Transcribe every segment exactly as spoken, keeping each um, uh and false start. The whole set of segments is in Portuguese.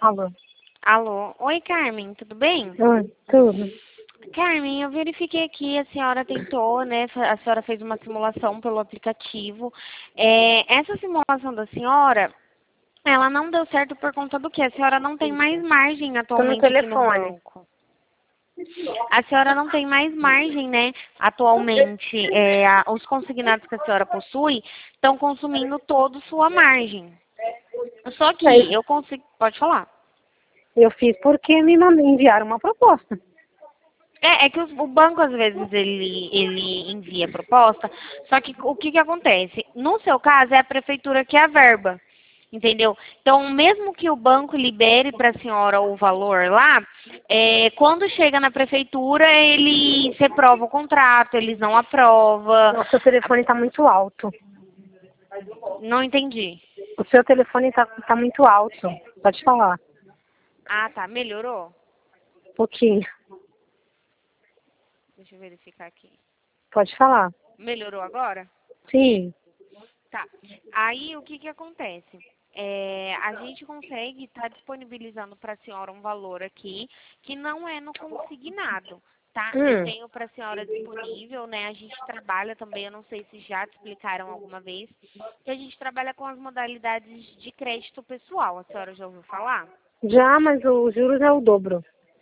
Alô. Alô. Oi, Carmen, tudo bem? Oi, tudo. Carmen, eu verifiquei aqui, a senhora tentou, né? A senhora fez uma simulação pelo aplicativo. É, essa simulação da senhora, ela não deu certo por conta do quê? A senhora não tem mais margem Tô no atualmente aqui no telefone. banco. A senhora não tem mais margem, né? Atualmente, é, a- os consignados que a senhora possui estão consumindo toda sua margem. Só que eu consigo... Pode falar. Eu fiz porque me mand- enviaram uma proposta. É, é que os- o banco, às vezes, ele, ele envia proposta, só que o que que acontece? No seu caso, é a prefeitura que averba, entendeu? Então, mesmo que o banco libere para a senhora o valor lá, é, quando chega na prefeitura, ele se aprova o contrato, eles não aprovam. O seu telefone tá muito alto. Não entendi. O seu telefone tá, tá muito alto. Pode falar. Ah, tá. Melhorou? Um pouquinho. Deixa eu verificar aqui. Pode falar. Melhorou agora? Sim. Tá. Aí o que que acontece? É, a gente consegue estar disponibilizando para a senhora um valor aqui que não é no consignado, tá? Eu Hum. tenho para a senhora disponível, né? A gente trabalha também, eu não sei se já te explicaram alguma vez, que a gente trabalha com as modalidades de crédito pessoal. A senhora já ouviu falar? Já, mas os juros é o dobro.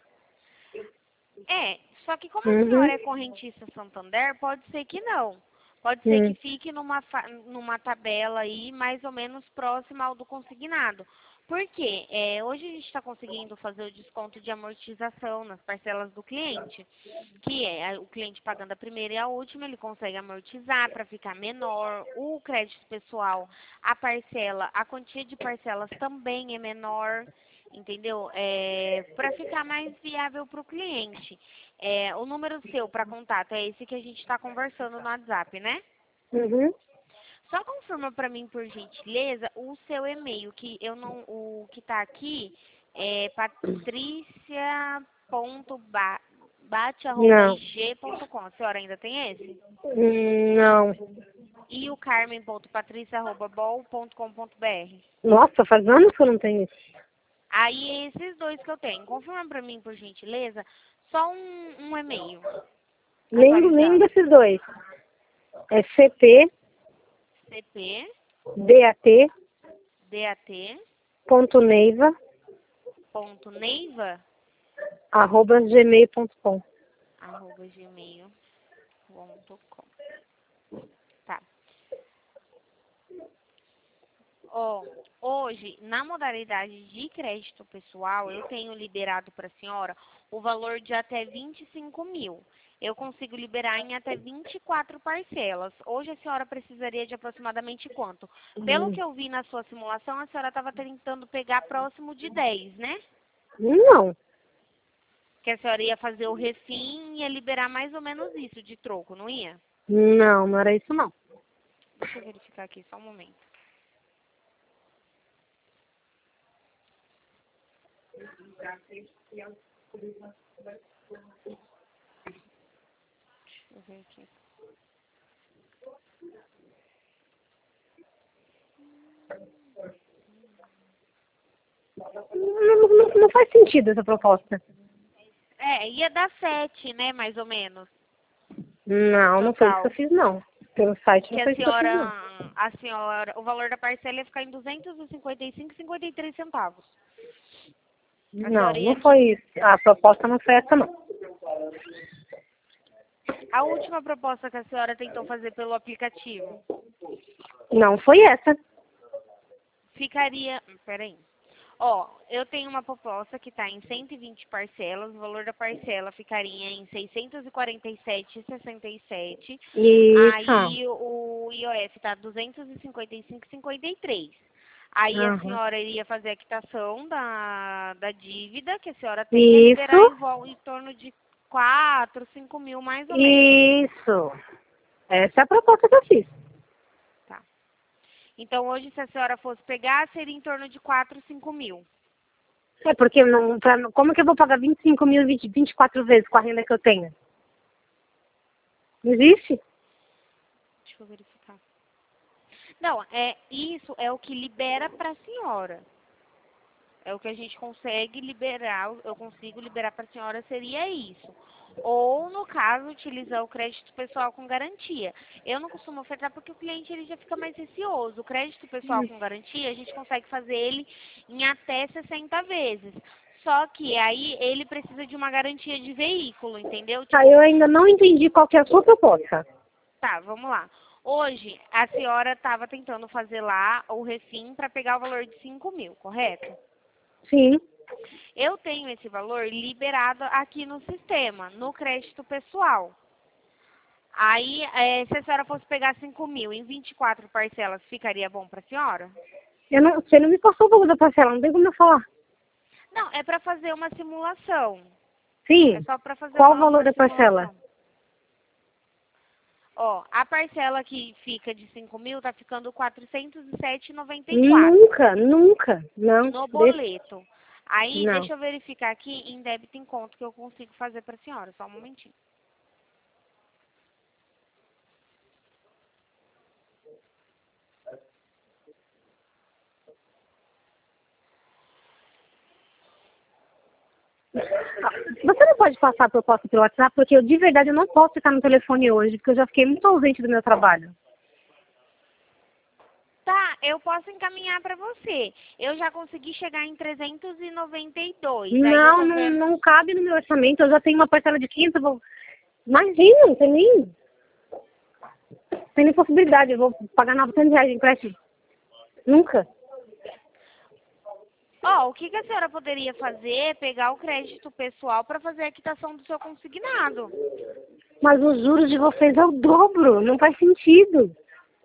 É, só que como a Uhum. senhora é correntista Santander, pode ser que não. Pode ser que Hum. fique numa, fa- numa tabela aí mais ou menos próxima ao do consignado. Por quê? É, hoje a gente está conseguindo fazer o desconto de amortização nas parcelas do cliente, que é a- o cliente pagando a primeira e a última, ele consegue amortizar para ficar menor. O crédito pessoal, a parcela, a quantia de parcelas também é menor, entendeu? É, para ficar mais viável para o cliente. É, o número seu para contato é esse que a gente está conversando no WhatsApp, né? Uhum. Só confirma para mim, por gentileza, o seu e-mail, que eu não, o que está aqui é Não. patricia.bate.ig.com. A senhora ainda tem esse? Hum, Não. E o carmen.patricia.bol.com.br. Nossa, faz anos que eu não tenho isso. Aí, esses dois que eu tenho. Confirma para mim, por gentileza, só um, um e-mail Nenhum, nenhum atualizando. desses dois. É C P, C P, D A T, D-A-T, ponto Neiva, ponto Neiva, arroba gmail ponto com. arroba gmail ponto com. Tá. Ó, hoje, na modalidade de crédito pessoal, eu tenho liberado para a senhora o valor de até vinte e cinco mil. Eu consigo liberar em até vinte e quatro parcelas. Hoje a senhora precisaria de aproximadamente quanto? Pelo Hum. que eu vi na sua simulação, a senhora estava tentando pegar próximo de dez, né? Não. Que a senhora ia fazer o refim e ia liberar mais ou menos isso de troco, não ia? Não, não era isso não. Deixa eu verificar aqui, só um momento. Deixa eu ver aqui. Não, não, não faz sentido essa proposta. É, ia dar sete, né, mais ou menos, Não, não foi isso que eu total. fiz não. Pelo site não Que a foi isso que eu fiz não. senhora, a senhora, o valor da parcela ia ficar em duzentos e cinquenta e cinco e cinquenta e três centavos. A Não, senhora não ia que... foi isso. A proposta não foi essa não. A última proposta que a senhora tentou fazer pelo aplicativo Não foi essa. ficaria... Peraí. Ó, eu tenho uma proposta que está em cento e vinte parcelas, o valor da parcela ficaria em seiscentos e quarenta e sete e sessenta e sete. Isso. Aí o I O F está duzentos e cinquenta e cinco e cinquenta e três. Aí a Aham. senhora iria fazer a quitação da, da dívida que a senhora tem e liberar em, Isso. vol- em torno de quatro, cinco mil mais ou menos. Isso. Essa é a proposta que eu fiz. Tá. Então hoje, se a senhora fosse pegar, seria em torno de quatro, cinco mil. É porque não, pra, como que eu vou pagar vinte e cinco mil e vinte e quatro vezes com a renda que eu tenho? Não existe? Deixa eu verificar. Não, é, isso é o que libera para a senhora. É o que a gente consegue liberar, eu consigo liberar para a senhora seria isso. Ou, no caso, utilizar o crédito pessoal com garantia. Eu não costumo ofertar porque o cliente ele já fica mais receoso. O crédito pessoal com garantia, a gente consegue fazer ele em até sessenta vezes. Só que aí ele precisa de uma garantia de veículo, entendeu? Tá, Tipo, eu ainda não entendi qual que é a sua proposta. tá, vamos lá. Hoje, a senhora estava tentando fazer lá o refim para pegar o valor de cinco mil, correto? Sim. Eu tenho esse valor liberado aqui no sistema, no crédito pessoal. Aí, é, se a senhora fosse pegar cinco mil em vinte e quatro parcelas, ficaria bom para a senhora? Eu não, você não me passou o valor da parcela, não tem como eu falar. Não, é para fazer uma simulação. Sim. É só para fazer Qual o uma, valor uma da parcela? simulação. Ó, a parcela que fica de cinco mil tá ficando quatrocentos e sete reais e noventa e quatro Nunca, nunca. Não. no Deixa. boleto. Aí, Não. deixa eu verificar aqui em débito em conta que eu consigo fazer para a senhora. Só um momentinho. Você não pode passar a proposta pelo WhatsApp, porque eu de verdade eu não posso ficar no telefone hoje, porque eu já fiquei muito ausente do meu trabalho. Tá, eu posso encaminhar para você. Eu já consegui chegar em trezentos e noventa e dois. Aí eu Não, tô não, vendo... não cabe no meu orçamento, eu já tenho uma parcela de quinhentos, eu vou... Imagina, não tem nem... Tem nem possibilidade, eu vou pagar novecentos reais de empréstimo. Nunca. Ó, o que, que a senhora poderia fazer é pegar o crédito pessoal para fazer a quitação do seu consignado. Mas os juros de vocês é o dobro, não faz sentido.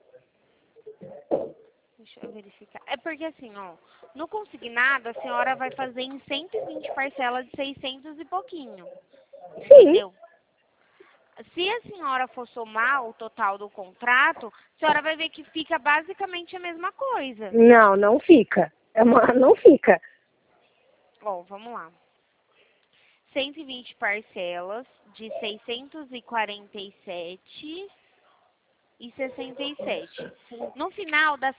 Deixa eu verificar. É porque assim, ó, no consignado a senhora vai fazer em cento e vinte parcelas de seiscentos e pouquinho. Sim. Entendeu? Se a senhora for somar o total do contrato, a senhora vai ver que fica basicamente a mesma coisa. Não, não fica. É uma... Não fica. Ó, vamos lá. cento e vinte parcelas de seiscentos e quarenta e sete e sessenta e sete. No final dá